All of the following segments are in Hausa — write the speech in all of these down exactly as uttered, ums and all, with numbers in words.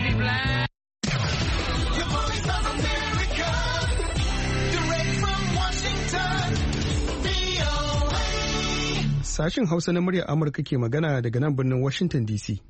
be blind. Sashin Hausa na muryar Amurka ke magana daga nan birnin Washington D C.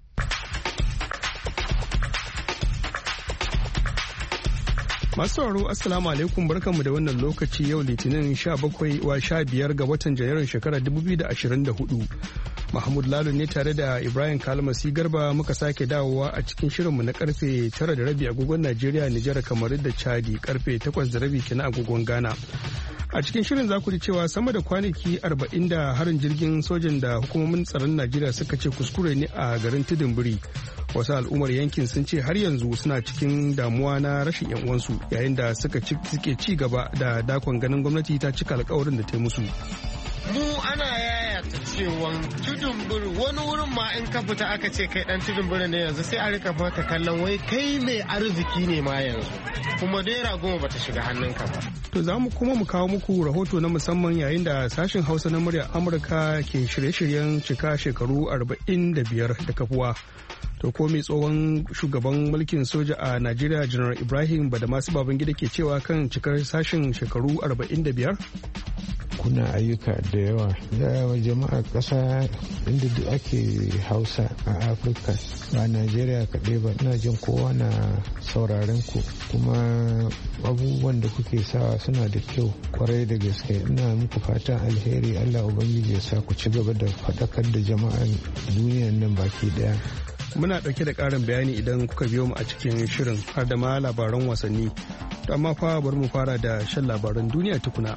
Masu sauraro Assalamu alaikum, barkanmu da wannan lokaci yau Litinin sha bakwai wa sha biyar ga watan Janairun shekarar dubu biyu da ashirin da hudu. Mahmud Lalo ne tare da Ibrahim Kalmasi Garba muka sake dawowa a cikin shirinmu na karfe tara da rabi agogon Najeriya, Nijar, Kamaru da Chadi, karfe takwas da rabi kenan agogon Ghana. A cikin shirin za ku ji cewa sama da kwanaki arba'in da harin jirgin sojan da hukumomin tsaron Najeriya suka ce kuskure ne a garin Tudunburi. Wasu al'ummar yankin sun ce har yanzu suna cikin damuwa na rashin yan uwansu yayin da suka suke ci gaba da dakon ganin gwamnati ta cika alkawarin da ta yi musu. Mu ana yayata cewa Tudunburi wani wurin ma in ka fita aka ce kai dan Tudunburi ne yanzu sai a rika fata kallon wai kai mai arziki ne ma yanzu. Kuma naira goma bata shiga hannunka ba. To za mu kuma mu kawo muku rahoto na musamman yayin da sashen Hausa na muryar Amurka ke shirye-shiryen cika shekaru arba'in da biyar da kafuwa. To ko mai tsohon shugaban mulkin soja a Najeriya Janar Ibrahim Badamasu Babangida ke cewa kan cikar sashen shekaru arba'in da biyar? Kuna ayyuka da yawa da jama'a ƙasa inda duk ake Hausa a Afirka ba Najeriya kaɗai ba, ina jin kowa na sauraren ku kuma abubuwan da kuke sawa suna da kyau kwarai da gaske. Ina muku fatan alheri, Allah Ubangiji ya sa ku ci gaba da faɗakar da jama'an duniyan nan baki ɗaya. Muna ɗauke da ƙarin bayani idan kuka biyo mu a cikin shirin har da ma labaran wasanni. Amma fa bari mu fara da shan labaran duniya tukuna.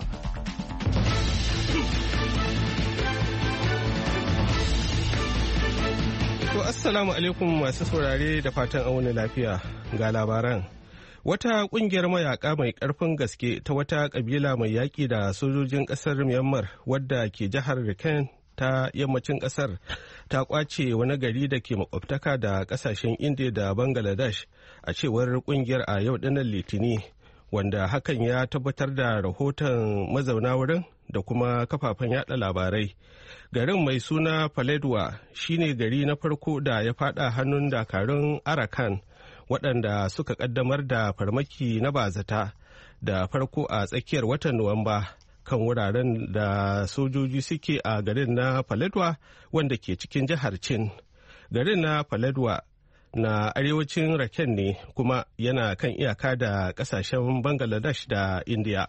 To assalamu alaikum masu saurare da fatan auna lafiya ga labaran. Wata kungiyar mayaka mai karfin gaske ta wata kabila mai yaƙi da sojojin ƙasar Myanmar wadda ke jihar Rakhine ta yammacin ƙasar ta kwace wani gari da ke makwabtaka da ƙasashen India da Bangladesh a cewar kungiyar a yau dinnan Litini, wanda hakan ya tabbatar da rahoton mazauna wurin da kuma kafafen yada labarai. Garin mai suna Paledwa shine gari na farko da ya fada hannun dakarun Arakan waɗanda suka kaddamar da farmaki na bazata da farko a tsakiyar watan Nuwamba kan wuraren da sojoji suke a garin na Paledwa wanda ke cikin jihar Chin. Garin na Paledwa na arewacin Rakhine ne kuma yana kan iyaka da ƙasashen Bangladesh da India.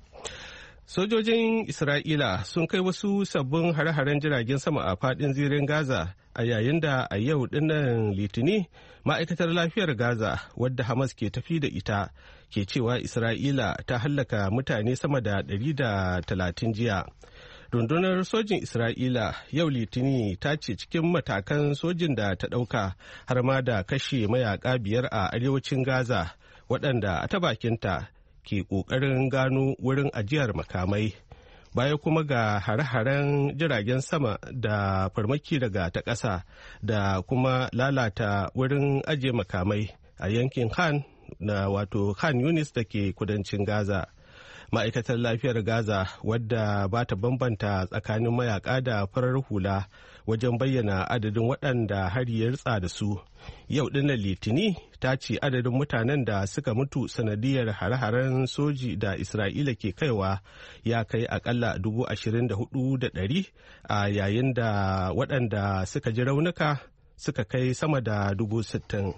Sojojin Isra'ila sun kai wasu sabbin hare-haren jiragen sama a fadin zirin Gaza a yayin da a yau dinnan Litini ma'aikatar lafiyar Gaza wadda Hamas ke tafi da ita ke cewa Isra'ila ta hallaka mutane sama da ɗari da talatin jiya. Rundunar sojin Isra'ila yau Litini ta ce cikin matakan sojin da ta ɗauka har ma da kashe mayaka biyar a arewacin Gaza waɗanda a ta bakinta ke ƙoƙarin gano wurin ajiyar makamai. Baya kuma ga hare-haren jiragen sama da farmaki daga ta ƙasa da kuma lalata wurin ajiye makamai a yankin Khan na wato Khan Yunis da ke kudancin Gaza. Ma'aikatar lafiyar Gaza wadda ba ta bambanta tsakanin mayaka da farar hula wajen bayyana adadin waɗanda hari ya ritsa da su. Yau ɗinnan Litini ta ce adadin mutanen da suka mutu sanadiyar hare-haren soji da Isra'ila ke kaiwa ya kai akalla dubu ashirin da hudu da ɗari a yayin da waɗanda suka ji raunuka suka kai sama da dubu sittin.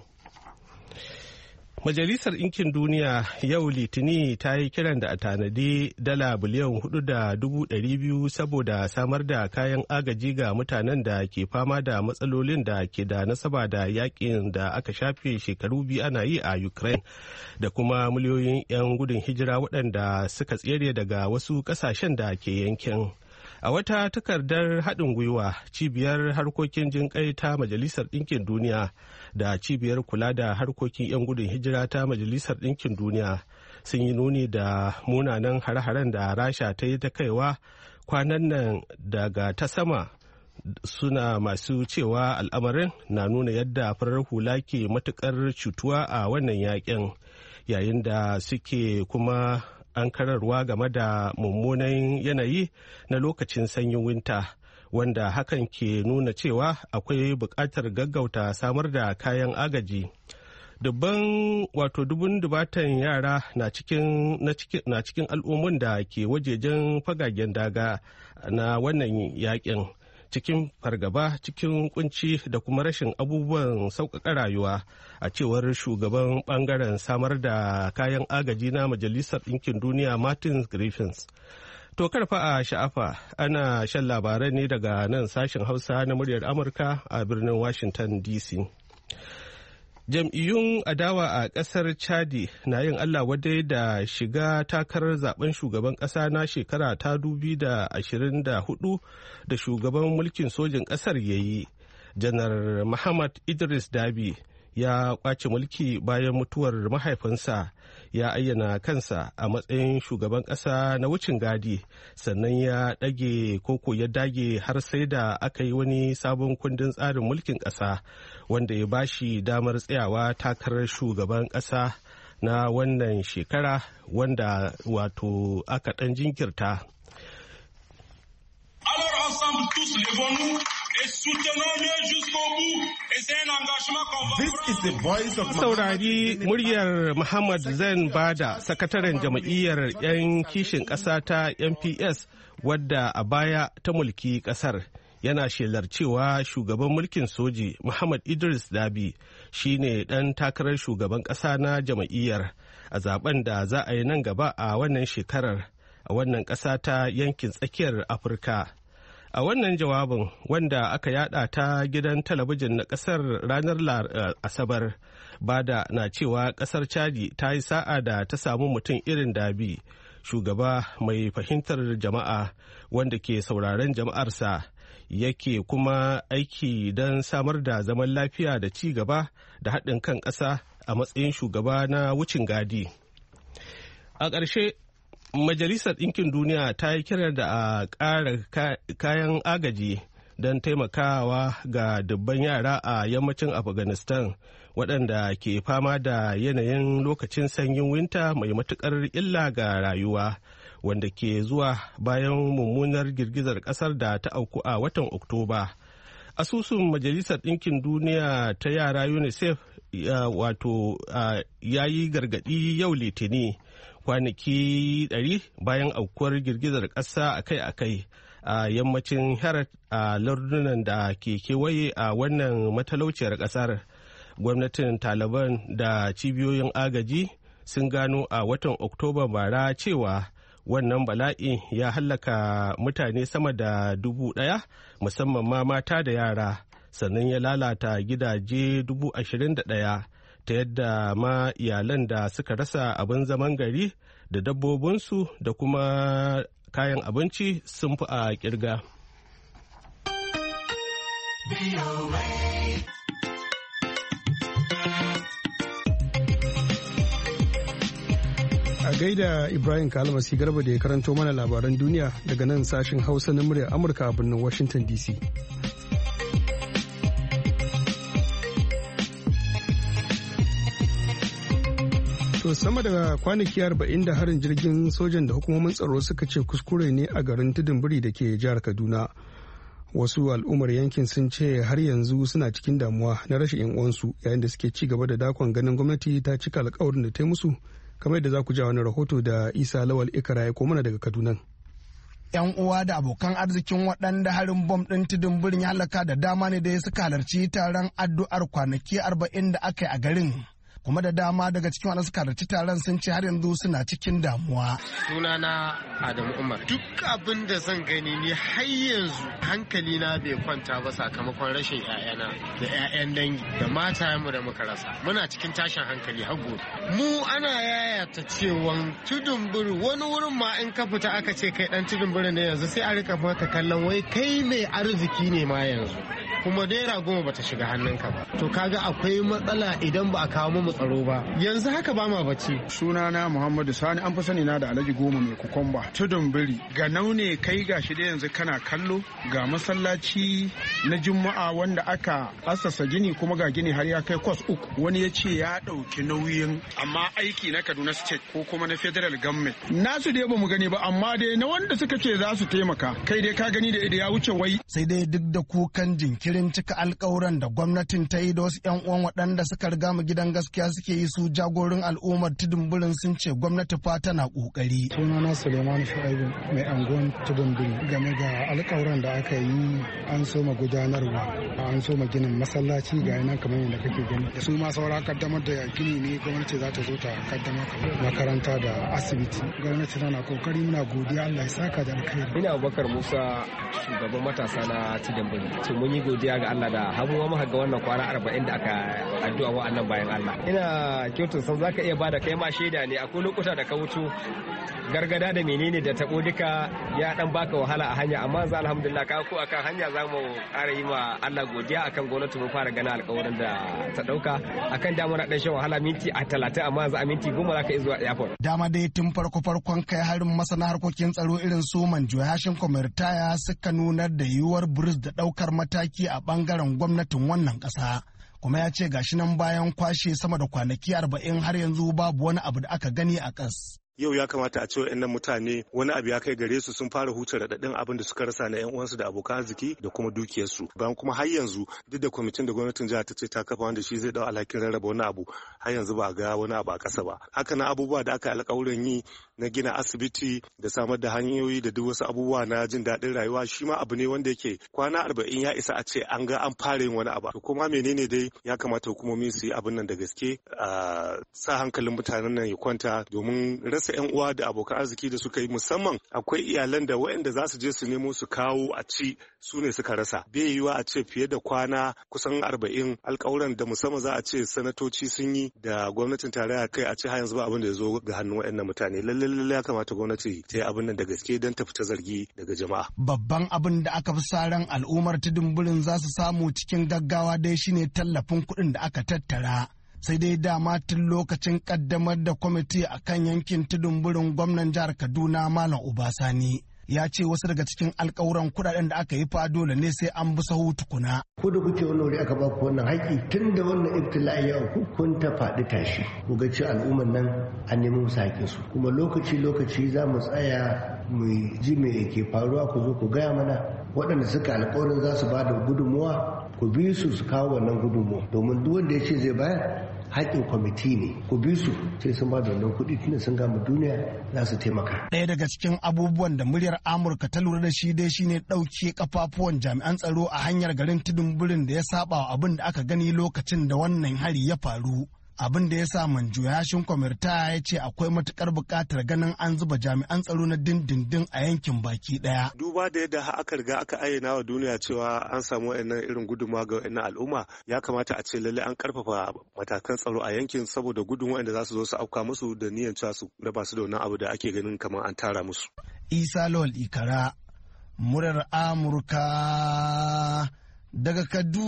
Majalisar Ɗinkin Duniya yau Litini ta yi kiran da a tanadi dala biliyan hudu da dubu ɗari biyu saboda samar da kayan agaji ga mutanen da ke fama da matsalolin da ke da nasaba da yakin da aka shafe shekaru biyu ana yi a Ukraine da kuma miliyoyin 'yan gudun hijira waɗanda suka tsere daga wasu ƙasashen da ke yankin. A wata takardar haɗin gwiwa, cibiyar harkokin jinƙai ta Majalisar Ɗinkin Duniya da cibiyar kula da harkokin 'yan gudun hijira ta Majalisar Ɗinkin Duniya sun yi nuni da munanan hare-haren da Rasha ta yi ta kaiwa kwanan nan daga ta sama, suna masu cewa al'amarin na nuna yadda farar hula ke matuƙar cutuwa a wannan yakin, yayin da suke kuma an kararwa game da mummunan yanayi na lokacin sanyin winta, wanda hakan ke nuna cewa akwai buƙatar gaggauta samar da kayan agaji. dubban wato dubun dubatan yara na cikin na cikin al'ummun da ke wajejen fagagen daga na wannan yakin cikin fargaba, cikin kunci da kuma rashin abubuwan sauƙaƙa rayuwa, a cewar shugaban bangaren samar da kayan agaji na Majalisar Ɗinkin Duniya Martin Griffiths. To karfa a sha'afa, ana shan labarai ne daga nan sashen Hausa na muryar Amurka a birnin Washington D C. Jam'iyyun adawa a ƙasar Chadi na yin Allah wadai da shiga takarar zaben shugaban ƙasa na shekara ta dubi da ashirin da hudu da shugaban mulkin sojin ƙasar ya yi. Janar Muhammad Idris Dabi ya kwace mulki bayan mutuwar mahaifinsa, ya ayyana kansa a matsayin shugaban ƙasa na wucin gadi, sannan ya ɗage koko ya dage har sai da aka yi wani sabon kundin tsarin mulkin ƙasa wanda ya bashi damar tsayawa takarar shugaban ƙasa na wannan shekara, wanda wato aka ɗan jinkirta. Saurari muryar Muhammad Zain Bada, sakataren jam'iyyar 'yan kishin ƙasa ta N P S wadda a baya ta mulki ƙasar, yana shelar cewa shugaban mulkin soji Muhammad Idris Dabi shine ɗan takarar shugaban ƙasa na jam'iyyar a zaben da za a yi nan gaba a wannan shekarar a wannan ƙasa ta yankin tsakiyar Afirka. A wannan jawabin, wanda aka yada ta gidan talabijin na kasar ranar Asabar, Bada na cewa kasar Chadi ta yi sa'a da ta samu mutum irin Dabi, shugaba mai fahimtar jama'a wanda ke sauraren jama'arsa, yake kuma aiki don samar da zaman lafiya da ci gaba da haɗin kan ƙasa a matsayin shugaba na wucin gadi. A ƙarshe, Majalisar Ɗinkin Duniya ta yi kira da a ƙara kayan agaji don taimakawa ga dubban yara a yammacin Afghanistan waɗanda ke fama da yanayin lokacin sanyin winta mai matuƙar illa ga rayuwa, wanda ke zuwa bayan mummunar girgizar ƙasar da ta auku a watan Oktoba. Asusun Majalisar Ɗinkin Duniya ta yara UNICEF wato ya yi gargaɗi yau Litini, kwanaki ɗari bayan aukuwar girgizar ƙasa akai-akai a yammacin Herat a lardunan da ke kewaye a wannan matalauciyar ƙasar. Gwamnatin Taliban da cibiyoyin agaji sun gano a watan Oktoba bara cewa wannan bala'i ya hallaka mutane sama da dubu ɗaya, musamman ma mata da yara, sannan ya lalata gidaje dubu ashirin da ɗaya, ta yadda ma iyalan da suka rasa abin zaman gari da dabbobinsu da kuma kayan abinci sun fi a kirga. A gaida Ibrahim Kalmasi Garba da ya karanto mana labaran duniya daga nan sashen Hausa na muryar Amurka a birnin Washington D C. To sama da kwanaki arba'in da harin jirgin sojan da hukumomin tsaro suka ce kuskure ne a garin Tudunbiri da ke jihar Kaduna. Wasu al'ummar yankin sun ce har yanzu suna cikin damuwa na rashin 'yan uwansu yayin da suke ci gaba da dakon ganin gwamnati ta cika alkawarin da ta yi musu, kamar yadda za ku ja wani rahoto da Isa Lawal Ikara ya koma daga Kaduna. 'Yan uwa da abokan arzikin waɗanda harin bom ɗin Tudunbirin ya halaka da dama ne da suka halarci taron addu'ar kwanaki arba'in da aka yi a garin. Kuma da dama daga cikin wanda suka halarci taron sun ce har yanzu suna cikin damuwa. Sunana Adamu Umar. Duk abin da zan gani ni har yanzu hankali na bai kwanta ba sakamakon rashin 'ya'yana da 'ya'yan dangi da matayenmu da muka rasa. Muna cikin tashin hankali har gobe. Mu ana yayata cewan Tudunbiri wani wurin ma in ka fita aka ce kai dan Tudunbiri ne yanzu sai a rika maka kallon wai kai mai arziki ne ma yanzu. Kuma naira goma bata shiga hannunka ba. To kaga akwai matsala idan ba a kawo mu tsaro ba. Yanzu haka ba ma bacci. Sunana Muhammadu Sani, an fi sani na da Alhaji Goma mai kukumba. Tudunbiri ga naune kai gashi da yanzu kana kallo ga masallaci na Juma'a wanda aka assasa gini kuma ga gini har ya kai kwas uku. Wani ya ce ya ɗauki nauyin amma aiki na Kaduna State ko kuma na Federal Government. Nasu dai ba mu gani ba amma dai na wanda suka ce za su taimaka kai dai ka gani da ya wuce wai. Sai dai duk da kukan jinki jinkirin cika alkawuran da gwamnatin ta yi da wasu 'yan uwan waɗanda suka riga mu gidan gaskiya suke yi su jagorin al'ummar tudun birin sun ce gwamnati fa tana ƙoƙari. Sunana Suleiman Shu'aibu mai anguwan tudun biri game ga alkawuran da aka yi an soma gudanarwa an soma ginin masallaci ga yanan kamar yadda kake gani. Su ma saura kaddamar da gini ne gwamnati za ta zo ta kaddamar makaranta da asibiti. Gwamnati tana kokari muna godiya Allah ya saka da alkhairi. Ina Abubakar Musa shugaban matasa na tudun biri. To mun yi godiya ga Allah da hamuwa muka ga wannan kwana arba'in da aka addu'a wa'annan bayan Allah. Ina kyautun san zaka iya bada kai ma shaida ne akwai lokuta da ka wuce gargada da menene da tabo duka ya dan baka wahala a hanya amma yanzu alhamdulillah ka ko akan hanya zamu ƙara yi ma Allah godiya akan gwamnati mun fara gana alƙawarin da ta dauka akan da muna dan shan wahala minti a talatin amma yanzu a minti goma zaka iya zuwa airport. Dama dai tun farko farkon kai harin masana harkokin tsaro irin su Manjo Hashin Komertaya suka nunar da yiwuwar Bruce da daukar mataki a bangaren gwamnatin wannan ƙasa. Kuma ya ce gashi nan bayan kwashe sama da kwanaki arba'in har yanzu babu wani abu da aka gani a ƙas. Yau ya kamata a ce wa'annan mutane wani abu ya kai gare su sun fara huce raɗaɗin abin da suka rasa na yan uwansu da abokan arziki da kuma dukiyarsu. Bayan kuma har yanzu duk da kwamitin da gwamnatin jihar ta ce ta kafa wanda shi zai dau alhakin rarraba wani abu har yanzu ba a ga wani abu a ƙasa ba. Haka na abubuwa da aka alƙawarin yi na gina asibiti da samar da hanyoyi da duk wasu abubuwa na jin daɗin rayuwa shi ma abu ne wanda yake kwana arba'in ya isa a ce an ga an fara yin wani abu. Kuma menene dai ya kamata hukumomi su yi abin nan da gaske a sa hankalin mutanen nan ya kwanta domin rasa yan uwa da abokan arziki da suka yi musamman akwai iyalan da waɗanda za su je su nemo su kawo a ci su ne suka rasa bai yiwa a ce fiye da kwana kusan arba'in alƙawuran da musamman za a ce sanatoci sun yi da gwamnatin tarayya kai a ce har yanzu ba abin da ya zo ga hannun waɗannan mutane lalle lalle ya kamata gwamnati ta yi abin nan da gaske don ta fita zargi daga jama'a. Babban abin da aka fi sa ran al'ummar tudun birin za su samu cikin gaggawa dai shine tallafin kuɗin da aka tattara. Sai dai dama tun lokacin kaddamar da kwamiti a kan yankin tudun birin gwamnan jihar Kaduna Malam Obasani ya ce wasu daga cikin alkawuran kudaden da aka yi fa dole ne sai an bi sahu tukuna. Ko da kuke wani wuri aka ba ku wannan haƙi tun da wannan ibtila'i ya auku kun ta faɗi tashi ku ga ci al'umman nan an nemi musu haƙin su kuma lokaci lokaci za mu tsaya mu ji me ke faruwa ku zo ku gaya mana waɗanda suka alkawarin za su ba da gudunmuwa ku bi su su kawo wannan gudunmuwa domin duk wanda ya ce zai bayar haƙƙin kwamiti ne ku bi su sai sun ba da wannan kuɗi tunda sun gama duniya za su taimaka. Ɗaya daga cikin abubuwan da muryar Amurka ta lura da shi dai shine ɗauke kafafuwan jami'an tsaro a hanyar garin tudun birin da ya saba wa abin da aka gani lokacin da wannan hari ya faru. Abin da ya sa Manjo Yashin Kwamirta ya ce akwai matukar buƙatar ganin an zuba jami'an tsaro na dindindin a yankin baki ɗaya. Duba da yadda aka riga aka ayyana wa duniya cewa an samu wa'annan irin gudunmawa ga wa'annan al'umma ya kamata a ce lalle an karfafa matakan tsaro a yankin saboda gudun wa'anda za su zo su auka musu da niyyar cewa su raba su da wannan abu da ake ganin kamar an tara musu. Isa Lawal Ikara, murar Amurka daga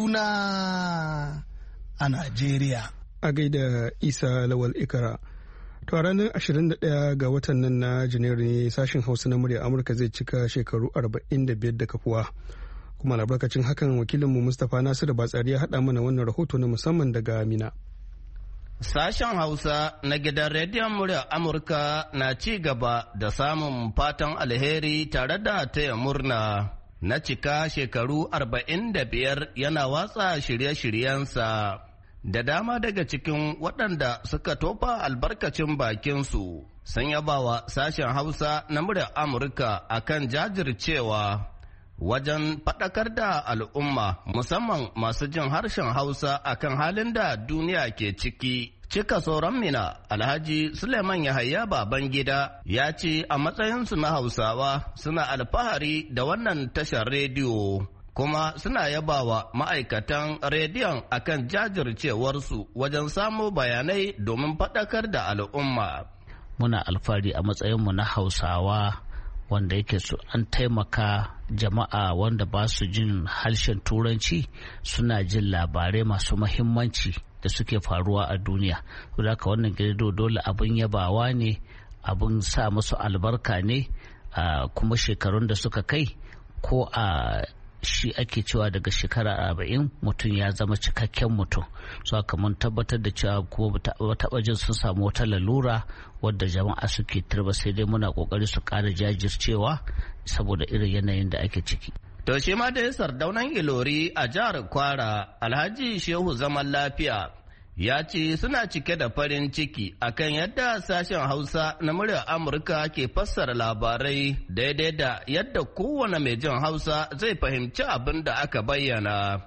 Kaduna a Najeriya. A gaida Isa Lawal Ikara. To a ranar ashirin da ɗaya ga watan nan na Janairu ne sashen Hausa na murya Amurka zai cika shekaru arba'in da biyar da kafuwa. Kuma albarkacin hakan wakilinmu Mustapha Nasiru Batsari ya haɗa mana wannan rahoto na musamman daga Mina. Sashen Hausa na gidan rediyon murya Amurka na ci gaba da samun fatan alheri tare da taya murna na cika shekaru arba'in da biyar yana watsa shirye-shiryensa. Da dama daga cikin waɗanda suka tofa albarkacin bakinsu sun yabawa sashen Hausa na muryar Amurka akan jajircewa wajen faɗakar da al'umma musamman masu jin harshen Hausa akan halin da duniya ke ciki. Cika sauran Mina, Alhaji Suleiman Yahaya Babangida ya ce a matsayinsu na Hausawa suna alfahari da wannan tashar rediyo. Kuma suna yabawa ma'aikatan rediyon akan jajircewarsu wajen samo bayanai domin faɗakar da al'umma. Muna alfahari a matsayinmu na Hausawa wanda yake su an taimaka jama'a wanda ba su jin harshen Turanci suna jin labarai masu mahimmanci da suke faruwa a duniya. Saboda wannan gido dole abin yabawa ne, abin sa musu albarka ne, kuma shekarun da suka kai ko a shi ake cewa daga shekara arba'in mutum ya zama cikakken mutum. So haka mun tabbatar da cewa kuma taɓa jin sun samu wata lalura wadda jama'a suke turba sai dai muna kokari su ƙara jajircewa saboda irin yanayin da ake ciki. To shi ma dai Sardaunan Ilori a jihar Kwara, Alhaji Shehu Zaman Lafiya, ya ce suna cike da farin ciki akan yadda sashen Hausa na muryar Amurka ke fassara labarai daidai da yadda kowane mai jin Hausa zai fahimci abin da aka bayyana.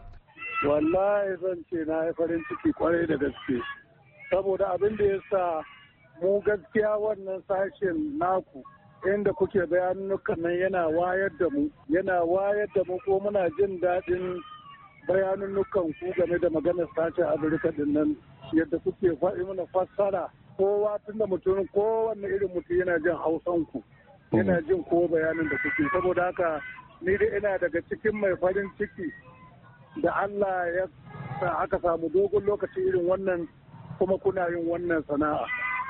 Wallahi zan ce na yi farin ciki kwarai da gaske, saboda abin da ya sa mu gaskiya wannan sashen naku inda kuke bayanukan nan yana wayar da mu, yana wayar da mu ko muna jin daɗin bayanunukan ku game da maganar sashen Amurka din nan yadda kuke faɗi mana fassara kowa tun da mutum kowanne irin mutum yana jin hausan ku yana jin ko bayanin da kuke, saboda haka ni dai ina daga cikin mai farin ciki da Allah ya sa aka samu dogon lokaci irin wannan kuma kuna yin wannan sana'a.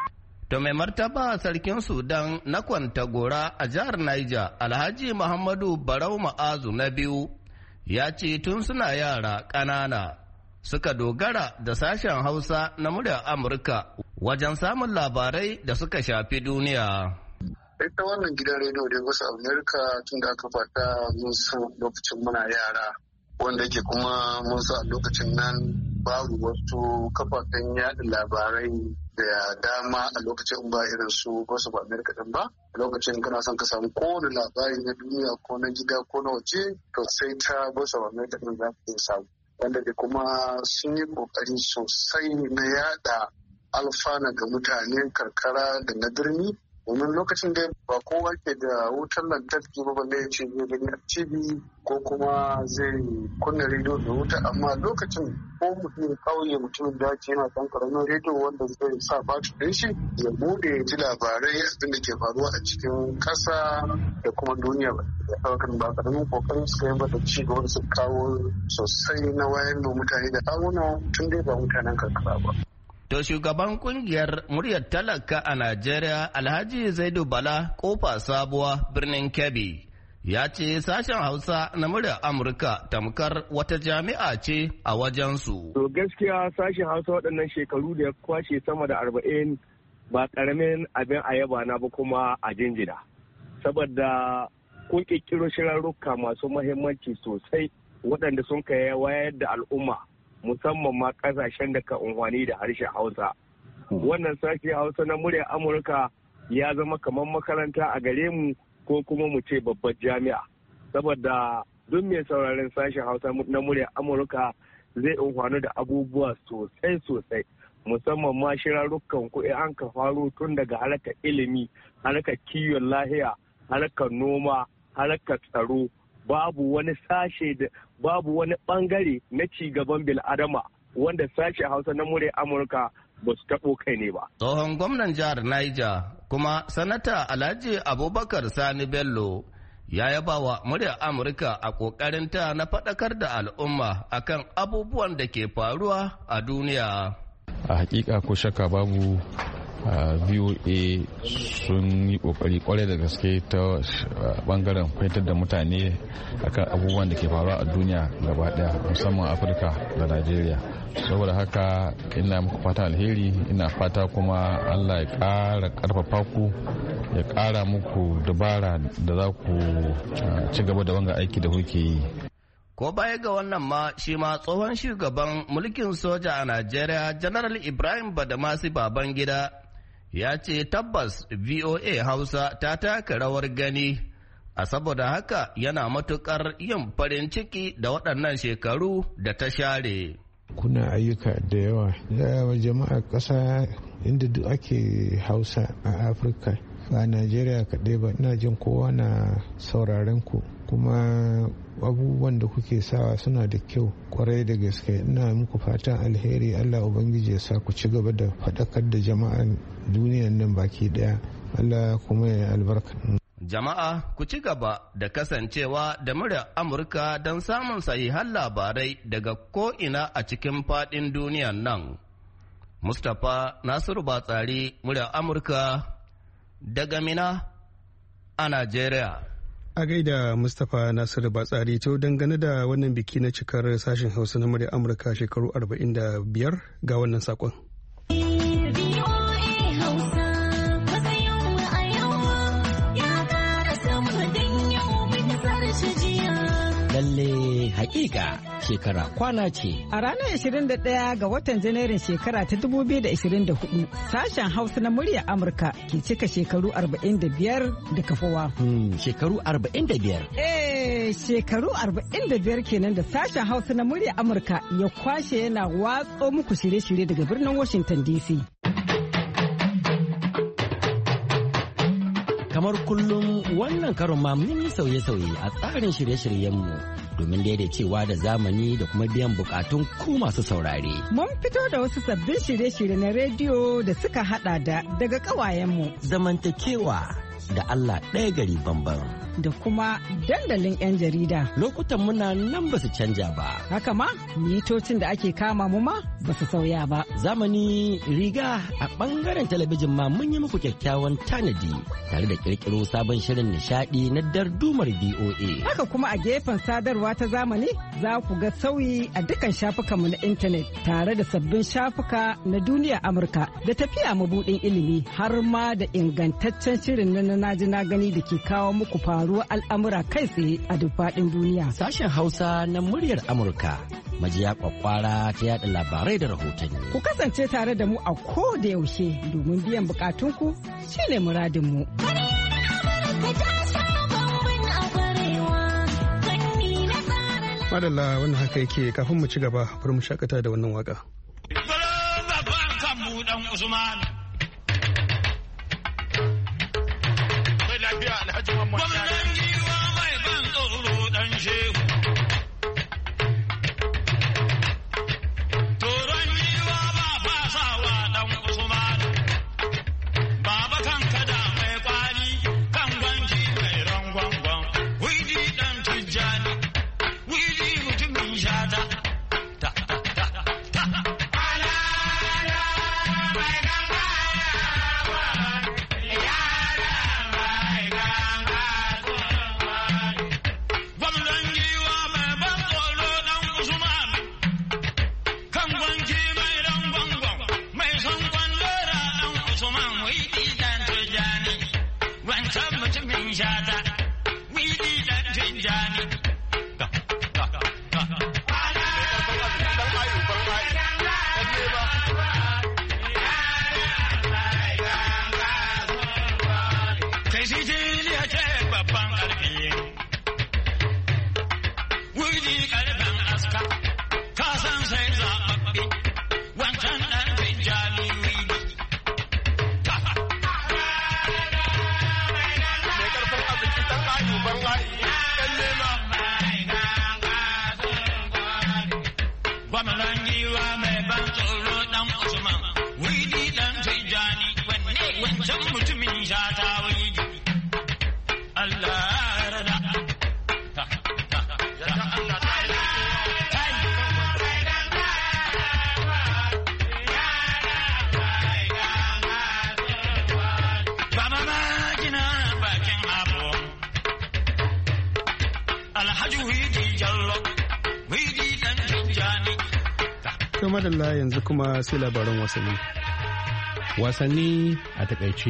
To mai martaba sarkin Sudan na Kwantagora a jihar Niger, Alhaji Muhammadu Barau Ma'azu na biyu, ya ce tun suna yara ƙanana suka dogara da sashen Hausa na muryar Amurka wajen samun labarai da suka shafi duniya. Ita wannan gidan rediyo da wasu Amurka tun da aka fata mun san lokacin muna yara, wanda ke kuma mun san a lokacin nan babu wasu kafafen yaɗa labarai da dama a lokacin ba irin su wasu ba Amerika din ba. A lokacin kana son ka samu kowane labari na duniya ko na gida ko na waje to sai ta wasu ba Amerika din za ka samu. Wanda da kuma sun yi kokari sosai na yada alfana ga mutanen karkara da na birni. Domin lokacin da ba kowa ke da wutar lantarki ba balle ya ce zai gani a T V ko kuma zai kunna rediyo da wuta, amma lokacin ko mutum kauye mutumin daji yana kan karamin rediyo wanda zai sa batir ɗin shi ya bude ya ji labarai abin da ke faruwa a cikin ƙasa da kuma duniya ba. Da ɗaukar ba karamin kokarin suka yi ba da ci gaba su kawo sosai na wayar da mutane da kawuna tun dai ba mutanen karkara ba. To shugaban kungiyar muryar talaka a Najeriya Alhaji Zaidu Bala Kofa Sabuwa birnin Kebbi ya ce sashen Hausa na muryar Amurka tamkar wata jami'a ce a wajensu. To gaskiya sashen Hausa waɗannan shekaru da ya kwashe sama da arba'in ba ƙaramin abin a yaba na ba kuma a jinjina. Saboda kun ƙirƙiro shirarruka masu mahimmanci sosai waɗanda sun kai wayar da al'umma, musamman ma kasashen da ka unhwani da harshen Hausa. Wannan sashen Hausa na muryar Amurka ya zama kamar makaranta a gare mu ko kuma mu ce babbar jami'a. Saboda duk mai sauraren sashen Hausa na muryar Amurka zai unhwani da abubuwa sosai sosai. Musamman ma shirarrukan ku an ka faro tun daga harkar ilimi, harkar kiwon lahiya, harkar noma, harkar tsaro. Babu wani sashe da babu wani bangare na cigaban bil'adama wanda sashe Hausa na murya Amurka ba su taɓo kai ne ba. Tsohon gwamnan jihar Niger kuma sanata Alhaji Abubakar Sani Bello ya yaba wa muryar Amurka a ƙoƙarinta na faɗakar da al'umma akan abubuwan da ke faruwa a duniya. A hakika ko shakka babu V O A sun yi kokari kwarai da gaske ta bangaren fahimtar da mutane akan abubuwan da ke faruwa a duniya gaba daya, musamman Afirka da Najeriya. Saboda haka ina muku fata alheri, ina fata kuma Allah ya ƙara ƙarfafa ku, ya ƙara muku dabara da za ku ci gaba da wanga aiki da kuke yi. Ko baya ga wannan ma shi ma tsohon shugaban mulkin soja a Najeriya General Ibrahim Badamasi Babangida ya ce tabbas V O A Hausa ta taka rawar gani, a saboda haka yana matukar yin farin ciki da waɗannan shekaru da ta share. Kuna ayyuka da yawa da jama'a ƙasa inda duk ake Hausa a Afirka ba Najeriya kaɗai ba, ina jin kowa na sauraren ku, kuma abubuwan da kuke sawa suna da kyau kwarai da gaske. Ina muku fatan alheri, Allah Ubangiji ya sa ku ci gaba da faɗakar da jama'an duniyan nan baki ɗaya, Allah kuma ya albarka. Jama'a ku ci gaba da kasancewa da muryar Amurka don samun sahihan labarai daga ko'ina a cikin faɗin duniyan nan. Mustapha Nasiru Batsari, muryar Amurka daga Mina a Najeriya. A gaida Mustapha Nasiru Batsari, to dangane da wannan biki na cikar sashen Hausa na muryar Amurka shekaru arba'in da biyar ga wannan sakon. Hakika shekara kwana ce. A ranar ashirin da ɗaya ga watan Janairun shekara ta dubu biyu da ashirin da hudu, sashen Hausa na murya Amurka ke cika shekaru arba'in da biyar da kafawa. Hmm, shekaru arba'in da biyar. Eh, shekaru arba'in da biyar kenan da sashen Hausa na murya Amurka ya kwashe yana watso muku shirye-shirye daga birnin Washington D C. Kamar kullum wannan karon ma mun yi sauye-sauye a tsarin shirye-shiryenmu domin daidaicewa da zamani da kuma biyan bukatun ku masu saurare. Mun fito da wasu sabbin shirye-shirye na rediyo da suka hada da daga kawayenmu. Zamantakewa da Allah ɗaya gari bambam. Da kuma dandalin 'yan jarida. Lokutan muna nan ba su canja ba. Haka ma, mitocin da ake kama mu ma ba su sauya ba. Zamani riga a ɓangaren talabijin ma mun yi muku kyakkyawan tanadi tare da ƙirƙiro sabon shirin nishaɗi na dardumar B O A. Haka kuma a gefen sadarwa ta zamani za ku ga sauyi a dukkan shafukanmu na intanet tare da sabbin shafuka na duniya Amurka da tafiya mabuɗin ilimi har ma da ingantaccen shirin na naji na gani da ke kawo muku faruwar al'amura kai tsaye a duk faɗin duniya. Sashen Hausa na muryar Amurka majiya kwakwara ta yada labarai da rahotanni. Ku kasance tare da mu a ko da yaushe domin biyan bukatunku shine muradinmu. Madalla wannan haka yake kafin mu ci gaba bari mu shakata da wannan waka. Gwamnan giwa mai ban tsoro dan shehu. Toron giwa ba fasawa dan Usman. Baba kan kada mai kwari kan gwanki mai rangwangwan. Widi dan Tijjani, widi mutumin shata. Ta ta ta ta. Ala ala mai ganga ya mai ganga. Gwamnan giwa mai ban tsoro dan Usman. Kan gwanki mai rangwangwan mai son kwandora dan Usman. Widi dan Tijjani, wancan mutumin shata. Widi dan Tijjani. Kai Siciliya ce babban ƙarfi. Wuri ƙarfin aska, ka san sai zaɓaɓɓe, wancan ɗan Tijjani wuri. Mai ƙarfin arziki ɗan layu ban layi, ɗan nema. Gwamnan giwa mai ban tsoro ɗan Usman, wuri ɗan Tijjani, wanne wancan mutumin shata wuri. Allah rada. Ba mamaki na bakin abu. Alhaji Widi Jallo, Widi dan Tijjani. To madalla yanzu kuma sai labaran wasanni. Wasanni a takaice.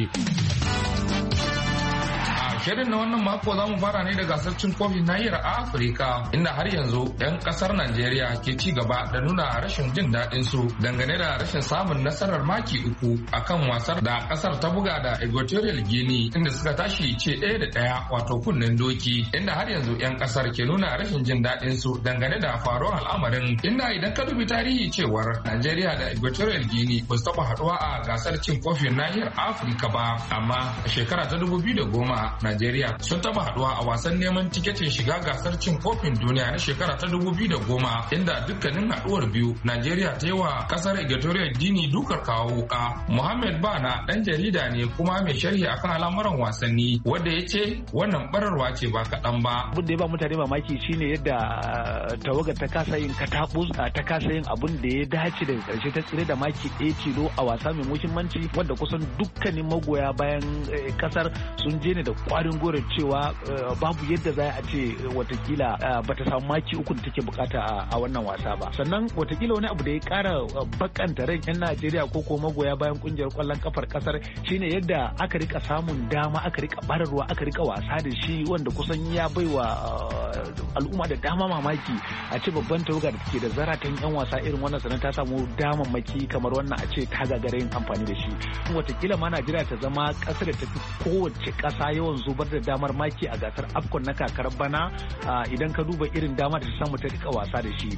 Shirin na wannan mako za mu fara ne da gasar cin kofin nahiyar Afirka inda har yanzu 'yan kasar Najeriya ke ci gaba da nuna rashin jin daɗin su dangane da rashin samun nasarar maki uku akan wasar da kasar ta buga da Equatorial Guinea inda suka tashi ce ɗaya da ɗaya wato kunnen doki inda har yanzu 'yan kasar ke nuna rashin jin daɗin su dangane da faruwar al'amarin inda idan ka dubi tarihi cewar Najeriya da Equatorial Guinea ba su taɓa haɗuwa a gasar cin kofin nahiyar Afirka ba amma a shekara ta dubu biyu da goma Najeriya sun taba haduwa a wasan neman tiketin shiga gasar cin kofin duniya na shekara ta dubu biyu da goma inda dukkanin haduwar biyu Najeriya ta yi wa kasar Equatorial Guinea dukar kawo wuka. Muhammad Bana dan jarida ne kuma mai sharhi akan al'amuran wasanni wanda ya ce wannan bararwa ce ba kaɗan ba. Abin da ya ba mutane mamaki shine yadda tawaga ta kasa yin katabus ta kasa yin abin da ya dace daga karshe ta tsire da maki ɗaya tilo a wasa mai muhimmanci wanda kusan dukkanin magoya bayan kasar sun je ne da kwari kwarin gore cewa babu yadda za a ce watakila bata samu maki uku da take bukata a wannan wasa ba. Sannan watakila wani abu da ya kara bakanta ran yan Najeriya ko ko magoya bayan kungiyar kwallon kafar kasar shine yadda aka rika samun dama aka rika bararwa aka rika wasa da shi wanda kusan ya baiwa al'umma da dama mamaki a ce babban tawaga da take da zaratan yan wasa irin wannan sanan ta samu damammaki kamar wannan a ce ta gagara yin amfani da shi. Watakila ma Najeriya ta zama kasar da ta fi kowace kasa yawan zubar da damar maki a gasar AFCON na kakar bana idan ka duba irin dama da ta samu ta rika wasa da shi.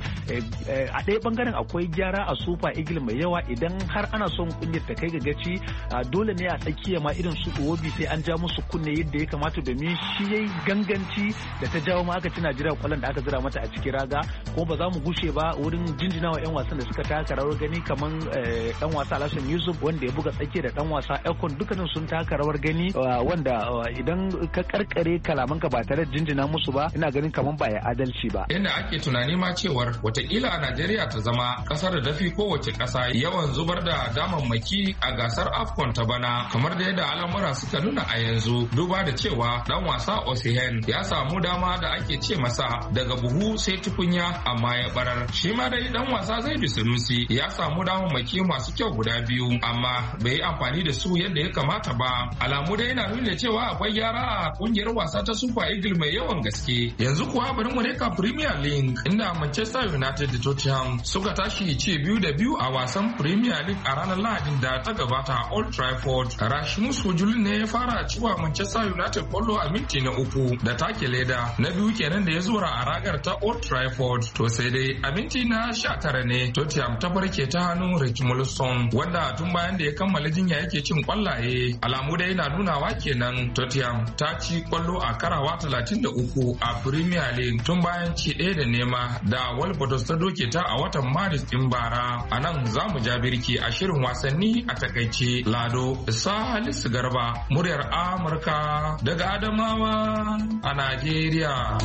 A ɗaya bangaren akwai gyara a Super Eagles mai yawa idan har ana son kungiyar ta kai ga gaci dole ne a tsakiya ma irin su Iwobi sai an ja musu kunne yadda ya kamata domin shi yayi ganganci da ta jawo ma aka ci Najeriya kwallon da aka zira mata a cikin raga ko ba za mu gushe ba wurin jinjinawa yan wasan da suka taka rawar gani kaman dan wasa Alhassan Yusuf wanda ya buga tsakiya da dan wasa Ekon dukkanin sun taka rawar gani wanda idan ka karkare kalaman ka ba tare da jinjina musu ba ina ganin kaman ba ya adalci ba. Inda ake tunani ma cewar watakila a Najeriya ta zama kasar da dafi kowace kasa yawan zubar da damammaki a gasar AFCON ta bana kamar da yadda al'amura suka nuna a yanzu duba da cewa dan wasa Osimhen ya samu dama da ake ce masa daga buhu sai tukunya amma ya barar. Shi ma dai dan wasa Zaidu Sanusi ya samu damammaki masu kyau guda biyu amma bai yi amfani da su yadda ya kamata ba. Alamu dai yana nuna cewa akwai gyara a kungiyar wasa ta Super Eagles mai yawan gaske. Yanzu kuwa bari mu reka Premier League inda Manchester United da Tottenham suka tashi ci biyu da biyu a wasan Premier League a ranar Lahadin da ta gabata a Old Trafford. Rasmus Hojlund ne ya fara ciwa Manchester United kwallo a minti na uku da take leda na biyu kenan da ya zura a ragar ta Old Trafford. To sai dai a minti na sha tara ne Tottenham ta barke ta hannun Richarlison wanda tun bayan da ya kammala jinya yake cin kwallaye. Alamu dai na nunawa kenan Tottenham ta ci kwallo a karawa talatin da uku a Premier League tun bayan ci ɗaya da nema da Wolves ta doke ta a watan Maris ɗin bara. A nan za mu ja birki a shirin wasanni a takaice. Lado Salisu Garba muryar Amurka daga Adamawa a Najeriya.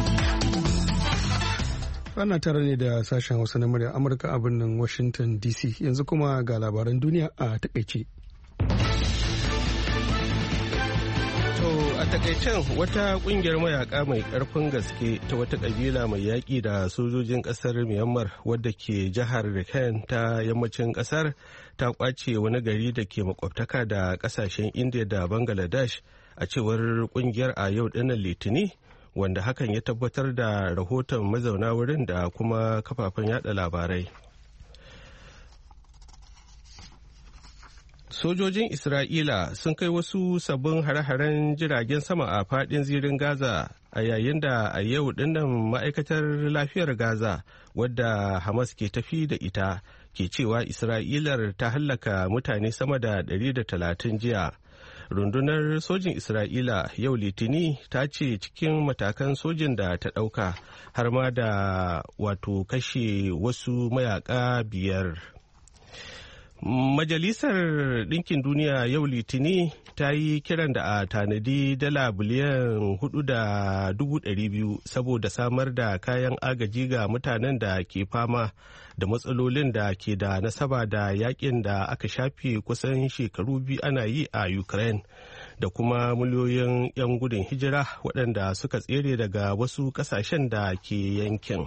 Ana tare ne da sashen Hausa na muryar Amurka a birnin Washington D C. Yanzu kuma ga labaran duniya a takaice. A takaicen wata kungiyar mayaka mai karfin gaske ta wata kabila mai yaƙi da sojojin ƙasar Myanmar wadda ke jihar Rakhine ta yammacin ƙasar ta kwace wani gari da ke makwabtaka da ƙasashen India da Bangladesh a cewar kungiyar a yau dinnan Litini, wanda hakan ya tabbatar da rahoton mazauna wurin da kuma kafafen yada labarai. Sojojin Isra'ila sun kai wasu sabbin hare-haren jiragen sama a fadin zirin Gaza a yayin da a yau dinnan ma'aikatar lafiyar Gaza wadda Hamas ke tafi da ita ke cewa Isra'ilar ta hallaka mutane sama da ɗari da talatin jiya. Rundunar sojin Isra'ila yau Litini ta ce cikin matakan sojin da ta ɗauka har ma da wato kashe wasu mayaka biyar. Majalisar Ɗinkin Duniya yau Litini ta yi kiran da a tanadi dala biliyan hudu da dubu ɗari biyu saboda samar da kayan agaji ga mutanen da ke fama da matsalolin da ke da nasaba da yakin da aka shafe kusan shekaru biyu ana yi a Ukraine da kuma miliyoyin 'yan gudun hijira waɗanda suka tsere daga wasu ƙasashen da ke yankin.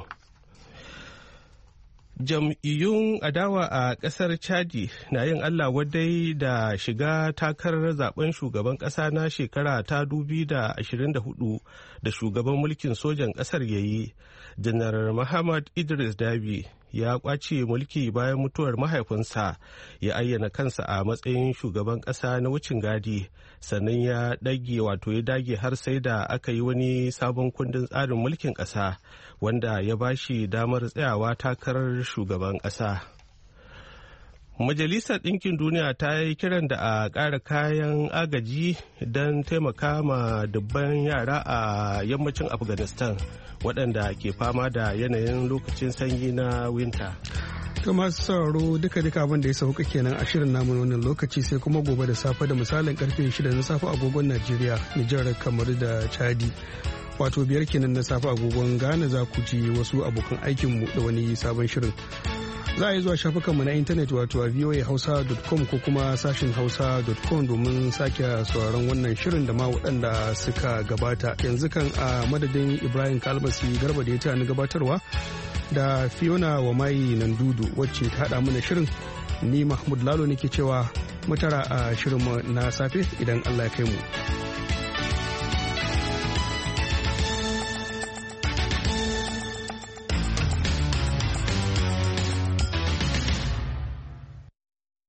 Jam'iyyun adawa a ƙasar Chadi na yin Allah wadai da shiga takarar zaben shugaban ƙasa na shekara ta dubi da ashirin da hudu da shugaban mulkin sojan ƙasar ya yi. Janar Muhammad Idris Dabi ya ƙwace mulki bayan mutuwar mahaifinsa, ya ayyana kansa a matsayin shugaban ƙasa na wucin gadi, sannan ya dage wato ya dage har sai da aka yi wani sabon kundin tsarin mulkin ƙasa wanda ya ba shi damar tsayawa takarar shugaban ƙasa. Majalisar Ɗinkin Duniya ta yi kiran da a ƙara kayan agaji don taimaka ma dubban yara a yammacin Afghanistan waɗanda ke fama da yanayin lokacin sanyi na winter. To masu sauraro duka-duka abin da ya sauka kenan a shirin namun wannan lokaci, sai kuma gobe da safe da misalin karfe shida na safe agogon Najeriya, Nijar, kamar da Chadi. Wato biyar kenan na safe agogon Ghana za ku ji wasu abokan aikinmu da wani sabon shirin. Za a yi zuwa shafukanmu na intanet wato a voa hausa dot com ko kuma sashin hausa dot com domin sake sauraron wannan shirin da ma waɗanda suka gabata. Yanzu kan a madadin Ibrahim Kalmasi Garba da ya ta ni gabatarwa da Fiona Wamayi Nandudu wacce ta haɗa mana shirin. Ni Mahmud Lalo nake cewa mutara a shirin na safe idan Allah ya kai mu.